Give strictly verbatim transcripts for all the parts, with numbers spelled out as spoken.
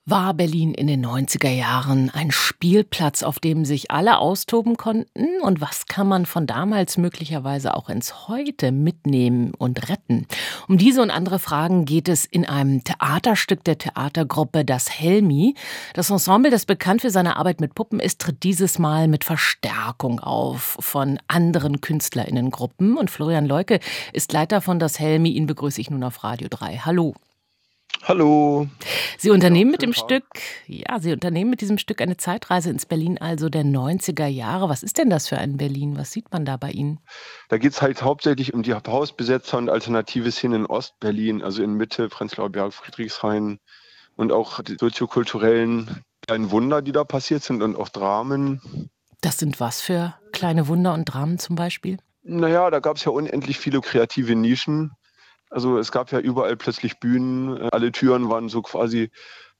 War Berlin in den neunziger Jahren ein Spielplatz, auf dem sich alle austoben konnten? Und was kann man von damals möglicherweise auch ins Heute mitnehmen und retten? Um diese und andere Fragen geht es in einem Theaterstück der Theatergruppe Das Helmi. Das Ensemble, das bekannt für seine Arbeit mit Puppen ist, tritt dieses Mal mit Verstärkung auf von anderen KünstlerInnengruppen. Und Florian Leuke ist Leiter von Das Helmi. Ihn begrüße ich nun auf Radio drei. Hallo. Hallo. Sie unternehmen Ja, mit dem schönen Tag. Stück, ja, Sie unternehmen mit diesem Stück eine Zeitreise ins Berlin, also der neunziger Jahre. Was ist denn das für ein Berlin? Was sieht man da bei Ihnen? Da geht es halt hauptsächlich um die Hausbesetzer und alternative Szenen in Ostberlin, also in Mitte, Prenzlauer Berg, Friedrichshain und auch die soziokulturellen kleinen Wunder, die da passiert sind und auch Dramen. Das sind was für kleine Wunder und Dramen zum Beispiel? Naja, da gab es ja unendlich viele kreative Nischen. Also es gab ja überall plötzlich Bühnen, äh, alle Türen waren so quasi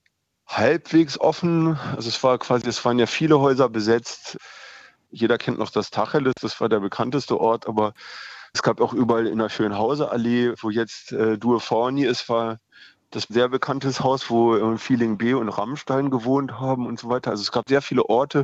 halbwegs offen. Also es war quasi, es waren ja viele Häuser besetzt. Jeder kennt noch das Tacheles, das war der bekannteste Ort, aber es gab auch überall in der Schönhauser-Allee, wo jetzt äh, Due Forni ist, war das sehr bekanntes Haus, wo äh, Feeling B und Rammstein gewohnt haben und so weiter. Also es gab sehr viele Orte,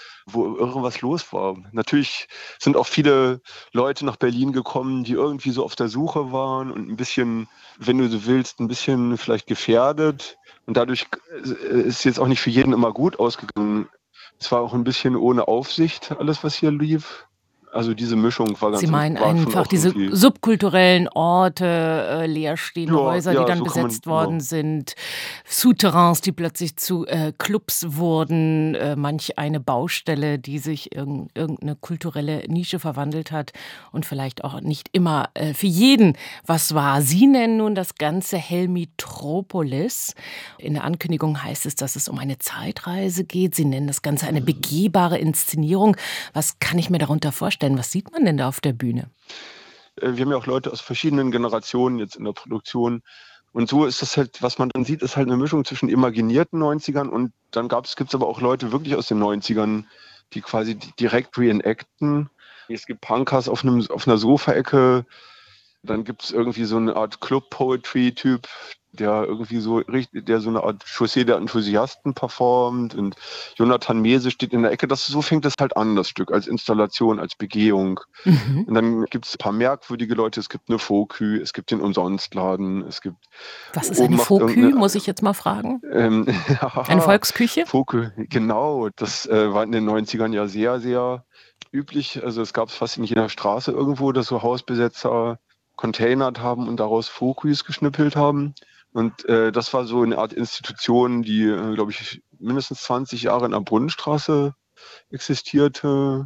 wo irgendwas los war. Natürlich sind auch viele Leute nach Berlin gekommen, die irgendwie so auf der Suche waren und ein bisschen, wenn du so willst, ein bisschen vielleicht gefährdet. Und dadurch äh, ist jetzt auch nicht für jeden immer gut ausgegangen. Es war auch ein bisschen ohne Aufsicht, alles, was hier lief. Also diese Mischung war Sie ganz, meinen war schon einfach auch diese irgendwie, subkulturellen Orte, äh, leerstehende ja, Häuser, die ja, dann so kann man, besetzt genau. worden sind, Souterrains, die plötzlich zu äh, Clubs wurden, äh, manch eine Baustelle, die sich in irgendeine kulturelle Nische verwandelt hat und vielleicht auch nicht immer äh, für jeden was war. Sie nennen nun das Ganze Helmitropolis. In der Ankündigung heißt es, dass es um eine Zeitreise geht. Sie nennen das Ganze eine begehbare Inszenierung. Was kann ich mir darunter vorstellen? Was sieht man denn da auf der Bühne? Äh, Wir haben ja auch Leute aus verschiedenen Generationen jetzt in der Produktion. Und so ist das halt, was man dann sieht, ist halt eine Mischung zwischen imaginierten neunzigern und dann gab's, gibt's aber auch Leute wirklich aus den neunzigern, die quasi di- direkt reenacten. Es gibt Punkers auf einem, auf einer Sofaecke. Dann gibt es irgendwie so eine Art Club-Poetry-Typ, der irgendwie so richtig, der so eine Art Chaussee der Enthusiasten performt. Und Jonathan Mese steht in der Ecke. Das, so fängt es halt an, das Stück, als Installation, als Begehung. Mhm. Und dann gibt es ein paar merkwürdige Leute. Es gibt eine Fokü, es gibt den Umsonstladen, es gibt Was ist oben eine macht Fokü, irgendeine muss ich jetzt mal fragen? ähm, Eine haha, Volksküche? Fokü, genau. Das äh, war in den neunzigern ja sehr, sehr üblich. Also es gab es fast in jeder Straße irgendwo, dass so Hausbesetzer containert haben und daraus Foküs geschnippelt haben. Und äh, das war so eine Art Institution, die, äh, glaube ich, mindestens zwanzig Jahre in der Brunnenstraße existierte.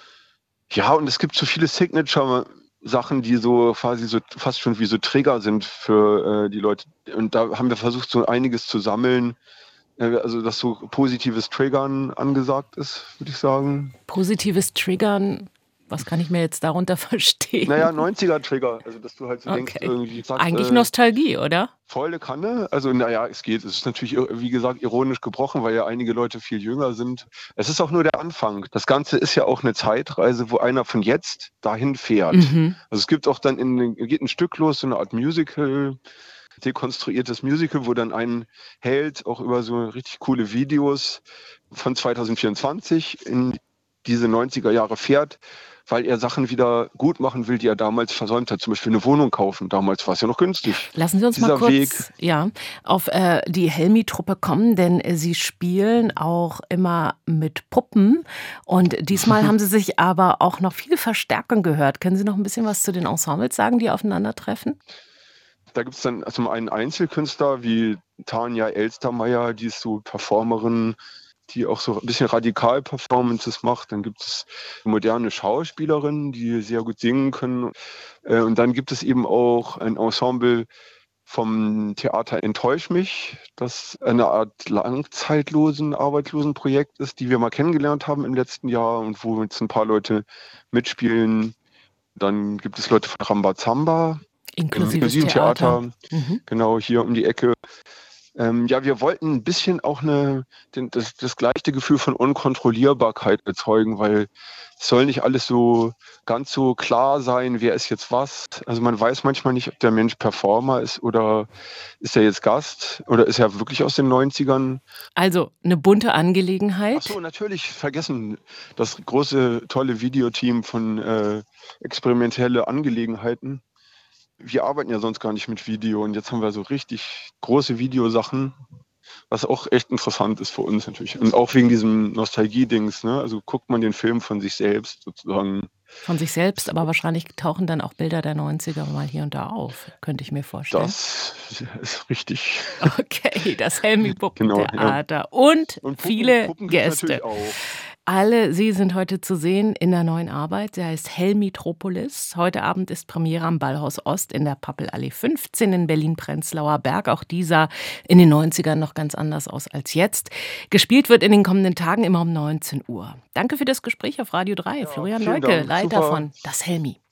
Ja, und es gibt so viele Signature-Sachen, die so quasi so fast schon wie so Trigger sind für äh, die Leute. Und da haben wir versucht, so einiges zu sammeln. Äh, also, dass so positives Triggern angesagt ist, würde ich sagen. Positives Triggern, was kann ich mir jetzt darunter verstehen? Naja, neunziger-Trigger. Also, dass du halt so denkst, Okay. irgendwie sagst, Eigentlich äh, Nostalgie, oder? volle Kanne. Also, naja, es geht. Es ist natürlich, wie gesagt, ironisch gebrochen, weil ja einige Leute viel jünger sind. Es ist auch nur der Anfang. Das Ganze ist ja auch eine Zeitreise, wo einer von jetzt dahin fährt. Mhm. Also es gibt auch dann in, geht ein Stück los, so eine Art Musical, dekonstruiertes Musical, wo dann ein Held auch über so richtig coole Videos von zwanzig vierundzwanzig in diese neunziger Jahre fährt, weil er Sachen wieder gut machen will, die er damals versäumt hat. Zum Beispiel eine Wohnung kaufen. Damals war es ja noch günstig. Lassen Sie uns mal Dieser Weg, kurz, ja, auf äh, die Helmi-Truppe kommen, denn äh, Sie spielen auch immer mit Puppen und diesmal haben Sie sich aber auch noch viel Verstärkung gehört. Können Sie noch ein bisschen was zu den Ensembles sagen, die aufeinandertreffen? da gibt es dann zum einen Einzelkünstler wie Tanja Elstermeier, die ist so Performerin, die auch so ein bisschen radikal Performances macht. Dann gibt es moderne Schauspielerinnen, die sehr gut singen können. Äh, Und dann gibt es eben auch ein Ensemble vom Theater Enttäusch mich, das eine Art langzeitlosen Arbeitslosenprojekt ist, die wir mal kennengelernt haben im letzten Jahr und wo jetzt ein paar Leute mitspielen. Dann gibt es Leute von Rambazamba im Inklusives inklusiven Theater. Theater, Mhm. genau hier um die Ecke. Ähm, ja, wir wollten ein bisschen auch 'ne den das das gleiche Gefühl von Unkontrollierbarkeit erzeugen, weil es soll nicht alles so ganz so klar sein, wer ist jetzt was. Also, man weiß manchmal nicht, ob der Mensch Performer ist oder ist er jetzt Gast oder ist er wirklich aus den Neunzigern. Also, eine bunte Ach so, Angelegenheit. natürlich vergessen, das große, tolle Videoteam von, äh, Experimentelle Angelegenheiten. Wir arbeiten ja sonst gar nicht mit Video und jetzt haben wir so richtig große Videosachen, was auch echt interessant ist für uns natürlich. Und auch wegen diesem Nostalgie-Dings, ne? Also guckt man den Film von sich selbst sozusagen. Von sich selbst, aber wahrscheinlich tauchen dann auch Bilder der Neunziger mal hier und da auf, könnte ich mir vorstellen. Das ist richtig. Okay, das Genau, ja. Helmi-Puppentheater und Und Puppen, viele Puppen gibt's Gäste. natürlich auch. Alle sie sind heute zu sehen in der neuen Arbeit. Sie heißt Helmitropolis. Heute Abend ist Premiere am Ballhaus Ost in der Pappelallee fünfzehn in Berlin-Prenzlauer Berg. Auch dieser in den Neunzigern noch ganz anders aus als jetzt. Gespielt wird in den kommenden Tagen immer um neunzehn Uhr. Danke für das Gespräch auf Radio drei. Ja, Florian vielen Leuke, Dank. Leiter Super. von Das Helmi.